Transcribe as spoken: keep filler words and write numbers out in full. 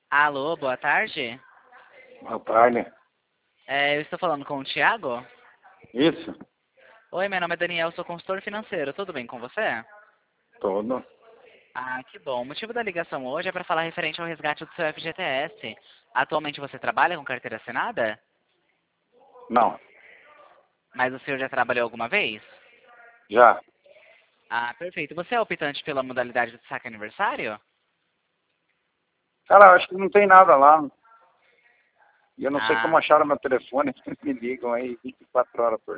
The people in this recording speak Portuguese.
Alô, boa tarde. Boa tarde. É, eu estou falando com o Thiago. Isso? Oi, meu nome é Daniel, sou consultor financeiro. Tudo bem com você? Todo. Ah, que bom. O motivo da ligação hoje é para falar referente ao resgate do seu F G T S. Atualmente você trabalha com carteira assinada? Não. Mas o senhor já trabalhou alguma vez? Já. Ah, perfeito. Você é optante pela modalidade do saque aniversário? Cara, eu acho que não tem nada lá. E eu não sei como Ah, acharam meu telefone. Me ligam aí vinte e quatro horas por